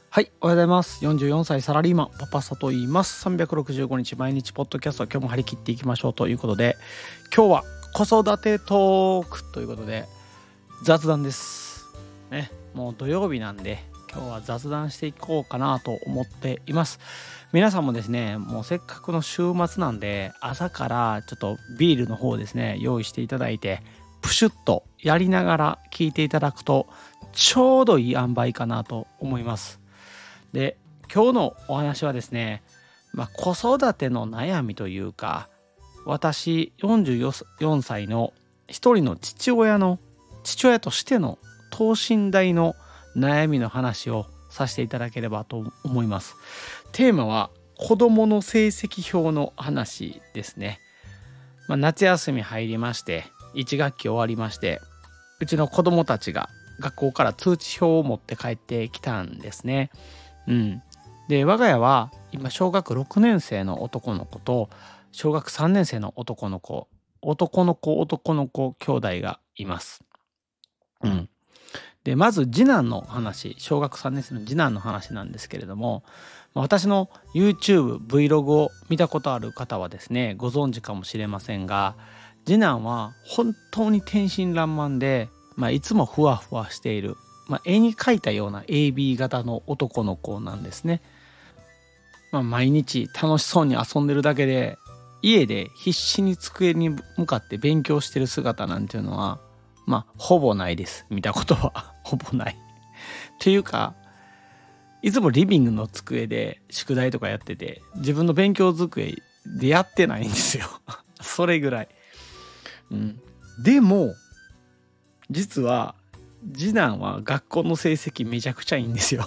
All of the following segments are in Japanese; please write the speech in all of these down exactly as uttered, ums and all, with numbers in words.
はい、おはようございます。よんじゅうよんさいサラリーマンパパサと言います。さんびゃくろくじゅうごにち毎日ポッドキャスト、今日も張り切っていきましょうということで、今日は子育てトークということで雑談ですね。もう土曜日なんで今日は雑談していこうかなと思っています。皆さんもですね、もうせっかくの週末なんで朝からちょっとビールの方ですね用意していただいて、プシュッとやりながら聞いていただくとちょうどいい塩梅かなと思います。で、今日のお話はですね、まあ、子育ての悩みというか、私よんじゅうよんさいの一人の父親の父親としての等身大の悩みの話をさせていただければと思います。テーマは子どもの成績表の話ですね。まあ、夏休み入りましていち学期終わりまして、うちの子どもたちが学校から通知表を持って帰ってきたんですね。うん、で我が家は今小学ろくねん生の男の子と小学さんねん生の男の子男の子男の子兄弟がいます。うん、でまず次男の話、小学さんねん生の次男の話なんですけれども、私の YouTube、Vlog を見たことある方はですねご存知かもしれませんが、次男は本当に天真爛漫で、まあ、いつもふわふわしている、まあ、絵に描いたような エービー 型の男の子なんですね。まあ、毎日楽しそうに遊んでるだけで、家で必死に机に向かって勉強してる姿なんていうのはまあほぼないです。見たことはほぼないっていうか、いつもリビングの机で宿題とかやってて、自分の勉強机でやってないんですよそれぐらい、うん、でも実は次男は学校の成績めちゃくちゃいいんですよ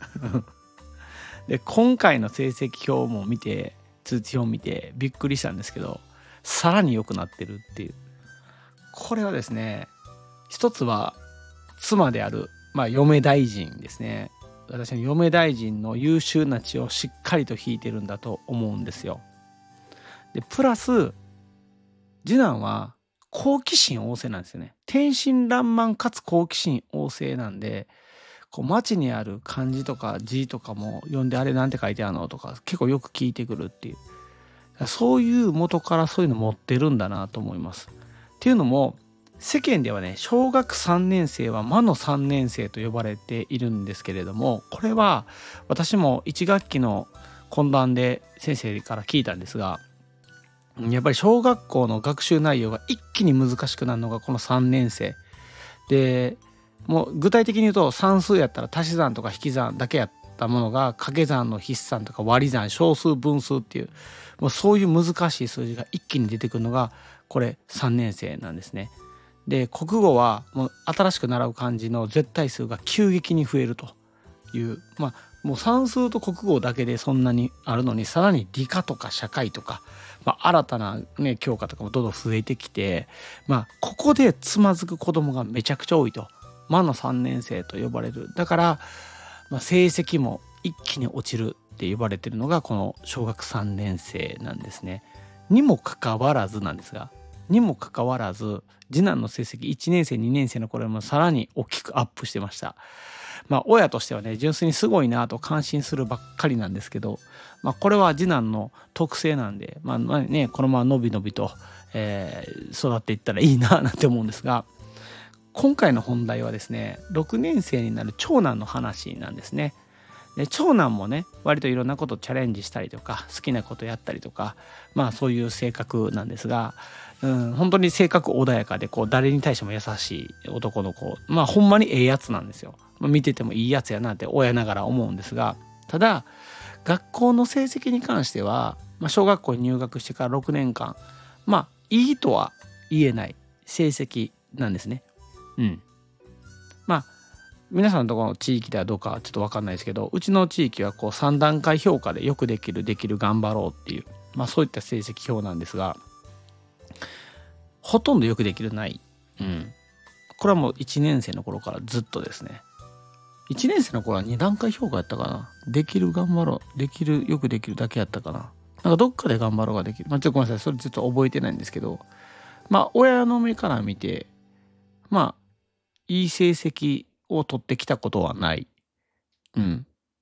で今回の成績表も見て、通知表を見てびっくりしたんですけど、さらに良くなってるっていう。これはですね、一つは妻である、まあ、嫁大臣ですね。私の嫁大臣の優秀な血をしっかりと引いてるんだと思うんですよ。でプラス次男は好奇心旺盛なんですよね。天真爛漫かつ好奇心旺盛なんで、こう街にある漢字とか字とかも読んで、あれなんて書いてあるのとか結構よく聞いてくるっていう、そういう元からそういうの持ってるんだなと思います。っていうのも世間ではね、小学さんねん生は魔のさんねん生と呼ばれているんですけれども、これは私もいち学期の懇談で先生から聞いたんですが、やっぱり小学校の学習内容が一気に難しくなるのがこのさんねん生で、もう具体的に言うと算数やったら足し算とか引き算だけやったものが掛け算の筆算とか割り算、小数分数っていう、もうそういう難しい数字が一気に出てくるのがこれさんねん生なんですね。で国語はもう新しく習う漢字の絶対数が急激に増えるという、まあもう算数と国語だけでそんなにあるのに、さらに理科とか社会とか、まあ、新たな、ね、教科とかもどんどん増えてきて、まあここでつまずく子供がめちゃくちゃ多いと。魔のさんねん生と呼ばれる。だから、まあ、成績も一気に落ちるって呼ばれてるのがこの小学さんねん生なんですね。にもかかわらずなんですが、にもかかわらず次男の成績いちねん生にねん生の頃もさらに大きくアップしてました。まあ親としてはね、純粋にすごいなと感心するばっかりなんですけど、まあこれは次男の特性なんで、まあね、このままのびのびと、えー、育っていったらいいななんて思うんですが、今回の本題はですね、ろくねん生になる長男の話なんですね。で長男もね、割といろんなことチャレンジしたりとか、好きなことやったりとか、まあそういう性格なんですが、うん、本当に性格穏やかで、こう誰に対しても優しい男の子、まあほんまにええやつなんですよ。まあ、見ててもいいやつやなって親ながら思うんですが、ただ学校の成績に関しては、まあ、小学校に入学してからろくねんかん、まあいいとは言えない成績なんですね。うん。まあ皆さんのところの地域ではどうかちょっと分かんないですけど、うちの地域はこうさん段階評価でよくできるできる頑張ろうっていう、まあそういった成績表なんですが、ほとんどよくできるない。うん。これはもういちねん生の頃からずっとですね。いちねん生の頃はに段階評価やったかな。できる頑張ろう、できるよくできるだけやったかな。なんかどっかで頑張ろうができる。まあちょっとごめんなさい、それちょっと覚えてないんですけど、まあ親の目から見て、まあいい成績を取ってきたことはない。うん。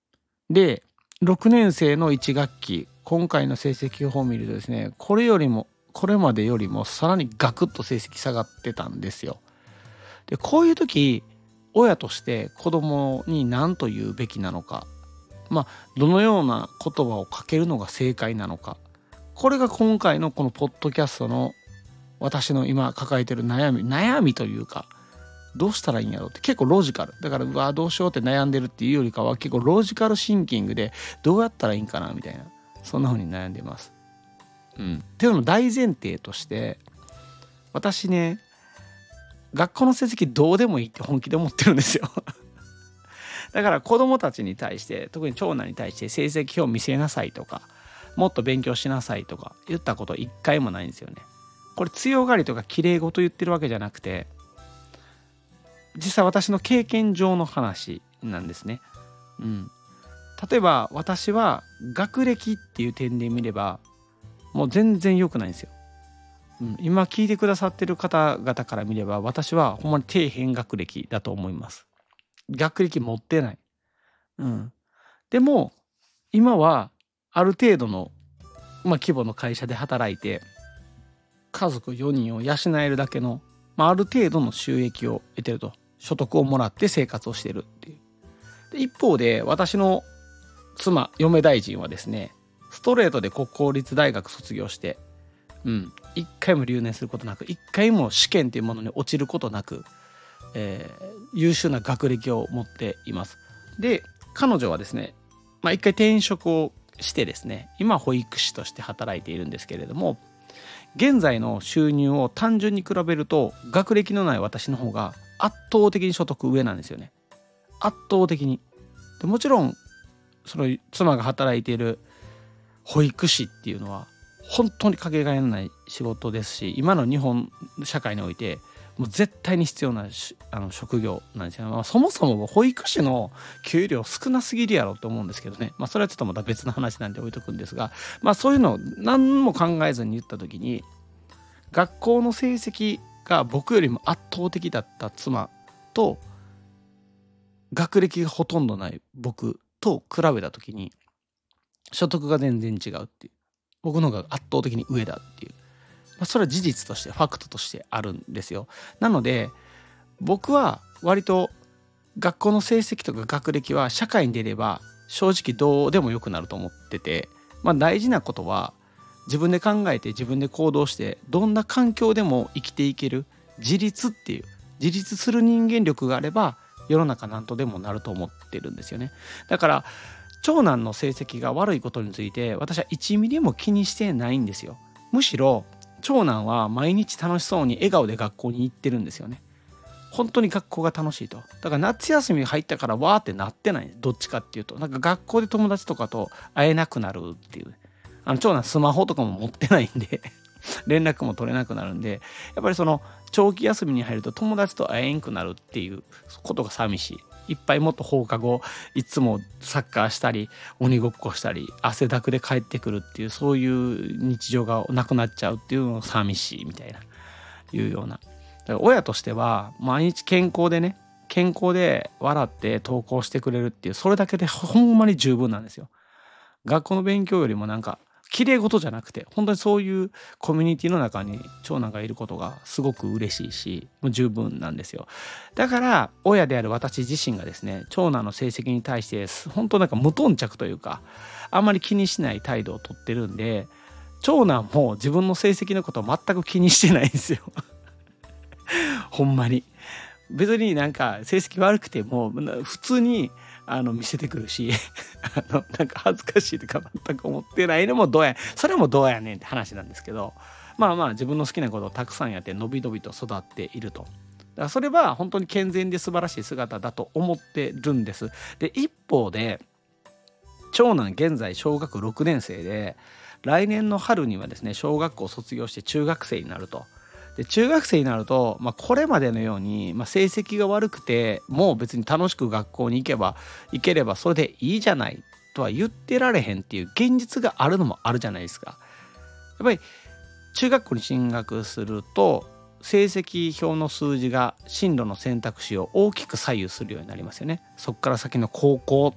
でろくねん生のいち学期、今回の成績表を見るとですね、これよりもこれまでよりもさらにガクッと成績下がってたんですよ。でこういう時、親として子供に何と言うべきなのか、まあどのような言葉をかけるのが正解なのか、これが今回のこのポッドキャストの私の今抱えてる悩み悩みというか、どうしたらいいんやろうって、結構ロジカルだから、うわどうしようって悩んでるっていうよりかは、結構ロジカルシンキングでどうやったらいいんかなみたいな、そんな風に悩んでます。うん、っていうのも大前提として、私ね、学校の成績どうでもいいって本気で思ってるんですよだから子供たちに対して、特に長男に対して成績表見せなさいとか、もっと勉強しなさいとか言ったこと一回もないんですよね。これ強がりとか綺麗事言ってるわけじゃなくて、実際私の経験上の話なんですね。うん、例えば私は学歴っていう点で見ればもう全然良くないんですよ。うん、今聞いてくださってる方々から見れば、私はほんまに底辺学歴だと思います。学歴持ってない。うん、でも今はある程度の、まあ、規模の会社で働いて家族よにんを養えるだけの、まあ、ある程度の収益を得てると、所得をもらって生活をしてるっていう。で一方で私の妻嫁大臣はですね、ストレートで国公立大学卒業して、うん、一回も留年することなく、一回も試験というものに落ちることなく、えー、優秀な学歴を持っています。で彼女はですね、まあ、一回転職をしてですね、今保育士として働いているんですけれども、現在の収入を単純に比べると学歴のない私の方が圧倒的に所得上なんですよね。圧倒的に。でもちろんその妻が働いている保育士っていうのは本当にかけがえのない仕事ですし、今の日本社会においてもう絶対に必要なあの職業なんですよ、まあ、そもそも保育士の給料少なすぎるやろと思うんですけどね、まあ、それはちょっとまた別の話なんで置いとくんですが、まあ、そういうのを何も考えずに言った時に、学校の成績が僕よりも圧倒的だった妻と学歴がほとんどない僕と比べた時に所得が全然違うっていう、僕の方が圧倒的に上だっていう、まあ、それは事実としてファクトとしてあるんですよ。なので僕は割と学校の成績とか学歴は社会に出れば正直どうでもよくなると思ってて、まあ、大事なことは自分で考えて自分で行動してどんな環境でも生きていける自立っていう、自立する人間力があれば世の中何とでもなると思ってるんですよね。だから長男の成績が悪いことについて私はいちミリも気にしてないんですよ。むしろ長男は毎日楽しそうに笑顔で学校に行ってるんですよね。本当に学校が楽しいと。だから夏休み入ったからわーってなってない。どっちかっていうとなんか学校で友達とかと会えなくなるっていう。あの長男スマホとかも持ってないんで連絡も取れなくなるんで、やっぱりその長期休みに入ると友達と会えんくなるっていうことが寂しい。いっぱいもっと放課後いつもサッカーしたり鬼ごっこしたり汗だくで帰ってくるっていう、そういう日常がなくなっちゃうっていうのが寂しいみたいないうような。だから親としては毎日健康でね、健康で笑って登校してくれるっていう、それだけでほんまに十分なんですよ。学校の勉強よりもなんか綺麗事じゃなくて、本当にそういうコミュニティの中に長男がいることがすごく嬉しいし、もう十分なんですよ。だから親である私自身がですね、長男の成績に対して本当なんか無頓着というか、あんまり気にしない態度をとってるんで、長男も自分の成績のことを全く気にしてないんですよほんまに。別になんか成績悪くても普通にあの見せてくるしあのなんか恥ずかしいとか全く思ってないのもどうや、それもどうやねんって話なんですけど、まあまあ自分の好きなことをたくさんやってのびのびと育っていると。だからそれは本当に健全で素晴らしい姿だと思ってるんです。で一方で長男現在小学ろくねん生で、来年の春にはですね小学校を卒業して中学生になると。で中学生になると、まあ、これまでのように、まあ、成績が悪くてもう別に楽しく学校に行けば行ければそれでいいじゃないとは言ってられへんっていう現実があるのもあるじゃないですか。やっぱり中学校に進学すると成績表の数字が進路の選択肢を大きく左右するようになりますよね。そこから先の高校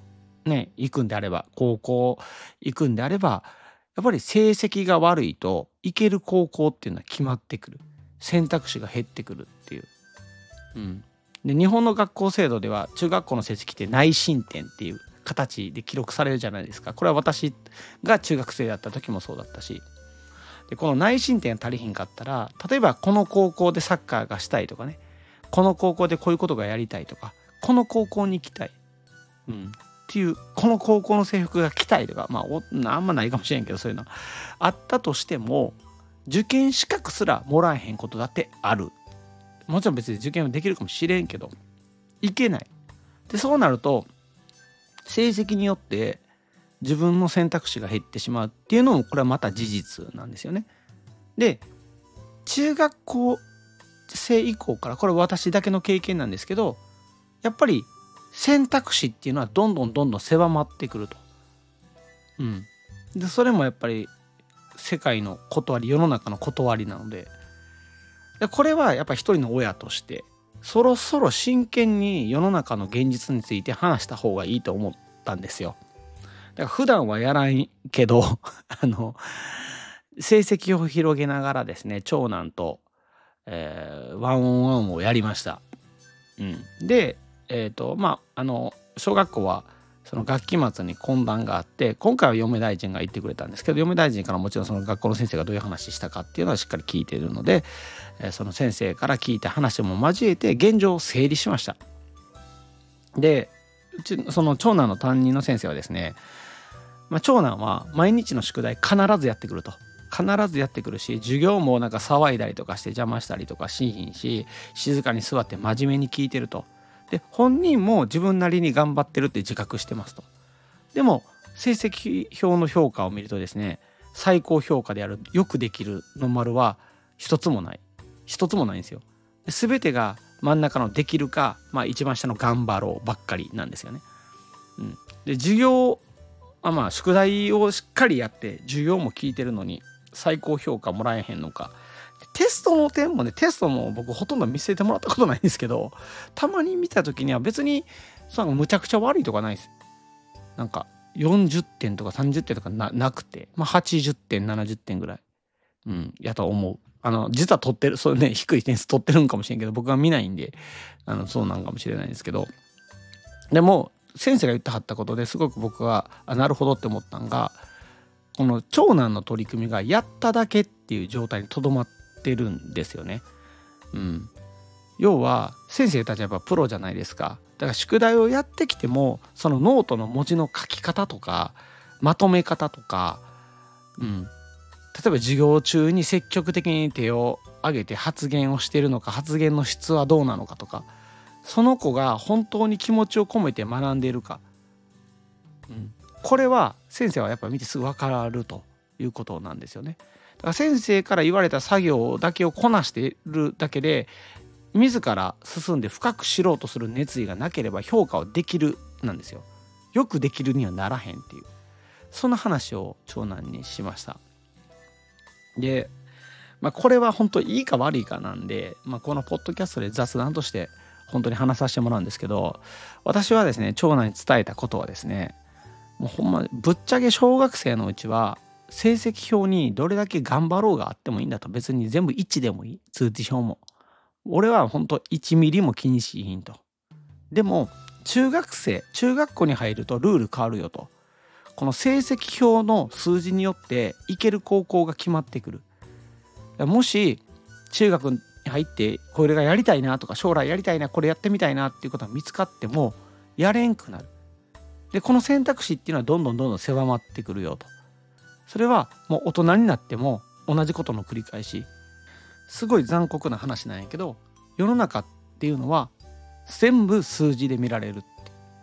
ね、行くんであれば、高校行くんであれば、やっぱり成績が悪いと行ける高校っていうのは決まってくる。選択肢が減ってくるっていう。うん、で日本の学校制度では中学校の成績って内申点っていう形で記録されるじゃないですか。これは私が中学生だった時もそうだったし、でこの内申点足りひんかったら、例えばこの高校でサッカーがしたいとかね、この高校でこういうことがやりたいとか、この高校に行きたい、うん、っていう、この高校の制服が着たいとか、まあおあんまないかもしれんけど、そういうのあったとしても受験資格すらもらえへんことだってある。もちろん別に受験はできるかもしれんけどいけない。でそうなると成績によって自分の選択肢が減ってしまうっていうのも、これはまた事実なんですよね。で中学校生以降から、これは私だけの経験なんですけど、やっぱり選択肢っていうのはどんどんどんどん狭まってくると。うん。でそれもやっぱり世界の断り、世の中の断りなので、でこれはやっぱり一人の親としてそろそろ真剣に世の中の現実について話した方がいいと思ったんですよ。だから普段はやらんけどあの成績を広げながらですね、長男と、えー、ワンオンワンをやりました。うん、でえっ、ー、とまああの小学校はその学期末に懇談があって、今回は嫁大臣が言ってくれたんですけど、嫁大臣からもちろんその学校の先生がどういう話したかっていうのはしっかり聞いているので、その先生から聞いた話も交えて現状を整理しました。でうちその長男の担任の先生はですね、まあ、長男は毎日の宿題必ずやってくると。必ずやってくるし、授業もなんか騒いだりとかして邪魔したりとかしひんし、静かに座って真面目に聞いてると。で本人も自分なりに頑張ってるって自覚してますと。でも成績表の評価を見るとですね、最高評価であるよくできるの丸は一つもない一つもないんですよ。全てが真ん中のできるか、まあ、一番下の頑張ろうばっかりなんですよね。うん、で授業あまあ宿題をしっかりやって授業も聞いてるのに最高評価もらえへんのか。テストの点もね、テストも僕ほとんど見せてもらったことないんですけど、たまに見た時には別にそのむちゃくちゃ悪いとかないです。なんかよんじゅってんとかさんじゅってんとか な, なくて、まあ、はちじゅってんななじゅってんぐらい、うん、やと思う。あの実は取ってる、そうね、低い点数取ってるんかもしれんけど僕は見ないんで、あのそうなんかもしれないんですけど、でも先生が言ってはったことですごく僕はあなるほどって思ったんが、この長男の取り組みがやっただけっていう状態にとどまってるんですよね。うん、要は先生たちはやっぱプロじゃないですか。だから宿題をやってきてもそのノートの文字の書き方とかまとめ方とか、うん、例えば授業中に積極的に手を挙げて発言をしているのか、発言の質はどうなのかとか、その子が本当に気持ちを込めて学んでいるか、うん、これは先生はやっぱ見てすぐ分かるということなんですよね。だから先生から言われた作業だけをこなしているだけで自ら進んで深く知ろうとする熱意がなければ評価はできるなんですよ。よくできるにはならへんっていう、その話を長男にしました。で、まあ、これは本当いいか悪いかなんで、まあ、このポッドキャストで雑談として本当に話させてもらうんですけど、私はですね、長男に伝えたことはですね、もうほんまぶっちゃけ小学生のうちは成績表にどれだけ頑張ろうがあってもいいんだと。別に全部いちでもいい、通知表も俺は本当いちミリも気にしひんと。でも中学生中学校に入るとルール変わるよと。この成績表の数字によって行ける高校が決まってくる。もし中学に入ってこれがやりたいなとか、将来やりたいな、これやってみたいなっていうことが見つかってもやれんくなる。でこの選択肢っていうのはどんどんどんどん狭まってくるよと。それはもう大人になっても同じことの繰り返し。すごい残酷な話なんやけど、世の中っていうのは全部数字で見られるって。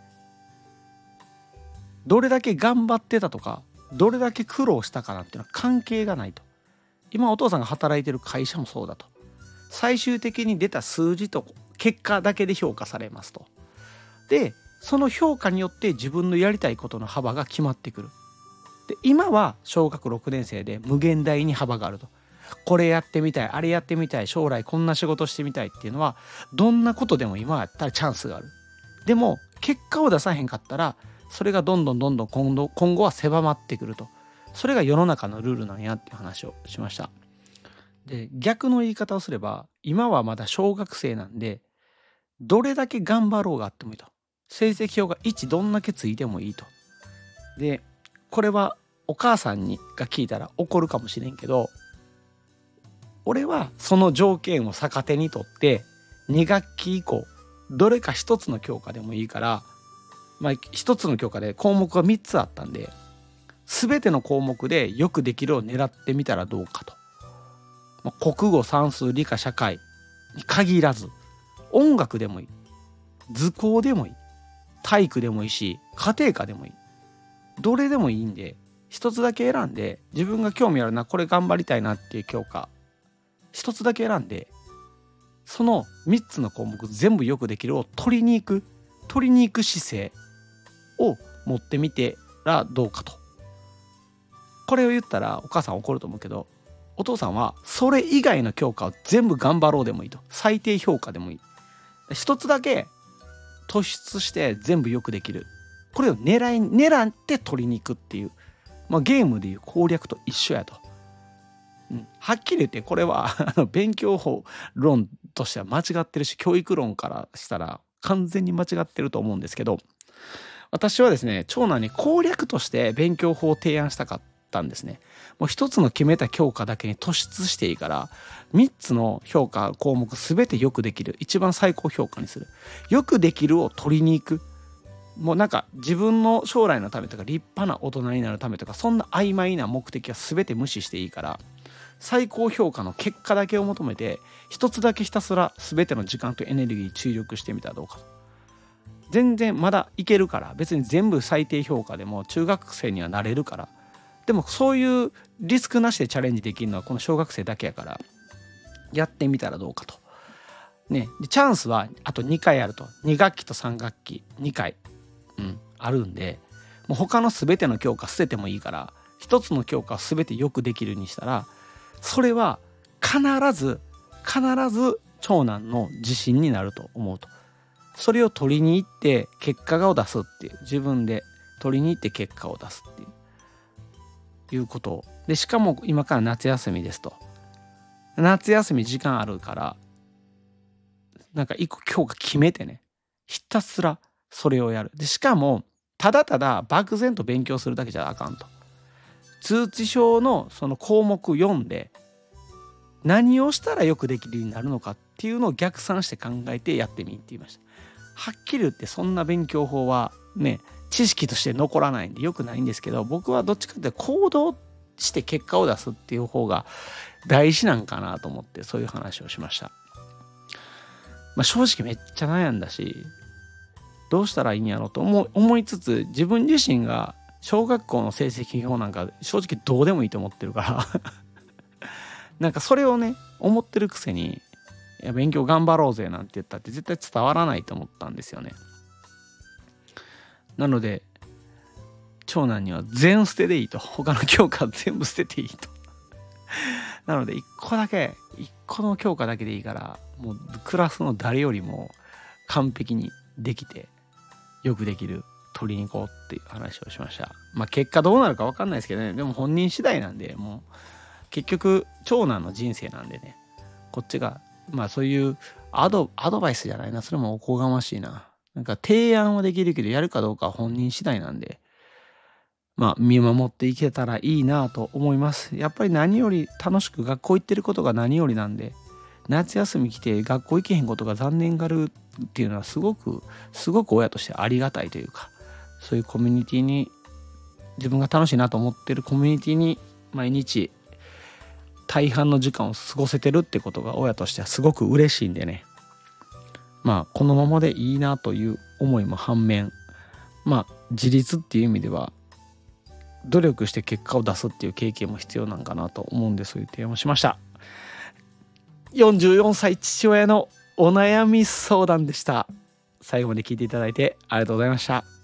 どれだけ頑張ってたとかどれだけ苦労したかなんていうのは関係がないと。今お父さんが働いてる会社もそうだと。最終的に出た数字と結果だけで評価されますと。でその評価によって自分のやりたいことの幅が決まってくる。で今は小学ろくねん生で無限大に幅があると。これやってみたい、あれやってみたい、将来こんな仕事してみたいっていうのはどんなことでも今やったらチャンスがある。でも結果を出さへんかったらそれがどんどんどんどん今度今後は狭まってくると。それが世の中のルールなんやっていう話をしました。で、逆の言い方をすれば、今はまだ小学生なんで、どれだけ頑張ろうがあってもいいと。成績表がいちどんだけついてもいいと。で、これはお母さんにが聞いたら怒るかもしれんけど、俺はその条件を逆手にとってに学期以降どれか一つの教科でもいいから、まあ一つの教科で項目がみっつあったんで、全ての項目でよくできるを狙ってみたらどうかと。まあ、国語、算数、理科、社会に限らず、音楽でもいい、図工でもいい、体育でもいいし、家庭科でもいい、どれでもいいんで、一つだけ選んで、自分が興味あるな、これ頑張りたいなっていう教科一つだけ選んで、そのみっつの項目全部よくできるを取りに行く取りに行く姿勢を持ってみてらどうかと。これを言ったらお母さん怒ると思うけど、お父さんはそれ以外の教科を全部頑張ろうでもいいと。最低評価でもいい。一つだけ突出して全部よくできる。これを狙い狙って取りに行くっていう、まあ、ゲームでいう攻略と一緒やと。うん、はっきり言ってこれはあの勉強法論としては間違ってるし、教育論からしたら完全に間違ってると思うんですけど、私はですね、長男に攻略として勉強法を提案したかったんですね。もう一つの決めた教科だけに突出していいから、みっつの評価項目全てよくできる、一番最高評価にする、よくできるを取りに行く。もうなんか自分の将来のためとか立派な大人になるためとか、そんな曖昧な目的は全て無視していいから、最高評価の結果だけを求めて一つだけひたすら全ての時間とエネルギー注力してみたらどうかと。全然まだいけるから、別に全部最低評価でも中学生にはなれるから。でもそういうリスクなしでチャレンジできるのはこの小学生だけやから、やってみたらどうかとね。でチャンスはあとにかいあると。に学期とさん学期にかい、うん、あるんで、もう他の全ての教科捨ててもいいから、一つの教科を全てよくできるにしたら、それは必ず必ず長男の自信になると思うと。それを取りに行って結果を出すっていう、自分で取りに行って結果を出すっていういうことで、しかも今から夏休みですと。夏休み時間あるから、なんか一個教科決めてね、ひたすらそれをやる。でしかもただただ漠然と勉強するだけじゃあかんと。通知表のその項目読んで、何をしたらよくできるようになるのかっていうのを逆算して考えてやってみって言いました。はっきり言ってそんな勉強法はね、知識として残らないんでよくないんですけど、僕はどっちかっていうと行動して結果を出すっていう方が大事なんかなと思って、そういう話をしました。まあ、正直めっちゃ悩んだし、どうしたらいいんやろうと思い、思いつつ、自分自身が小学校の成績表なんか正直どうでもいいと思ってるからなんかそれをね思ってるくせに、いや勉強頑張ろうぜなんて言ったって絶対伝わらないと思ったんですよね。なので長男には全捨てでいいと、他の教科全部捨てていいとなので一個だけ一個の教科だけでいいから、もうクラスの誰よりも完璧にできてよくできる取りに行こうっていう話をしました。まあ結果どうなるか分かんないですけどね。でも本人次第なんで、もう結局長男の人生なんでね、こっちがまあそういうアド、アドバイスじゃないな、それもおこがましいな。なんか提案はできるけどやるかどうかは本人次第なんで、まあ見守っていけたらいいなと思います。やっぱり何より楽しく学校行ってることが何よりなんで、夏休み来て学校行けへんことが残念がるっていうのはすごくすごく親としてありがたいというか、そういうコミュニティに、自分が楽しいなと思ってるコミュニティに毎日大半の時間を過ごせてるってことが親としてはすごく嬉しいんでね、まあこのままでいいなという思いも反面、まあ自立っていう意味では努力して結果を出すっていう経験も必要なんかなと思うんで、そういう提案をしました。よんじゅうよんさい父親のお悩み相談でした。最後まで聞いていただいてありがとうございました。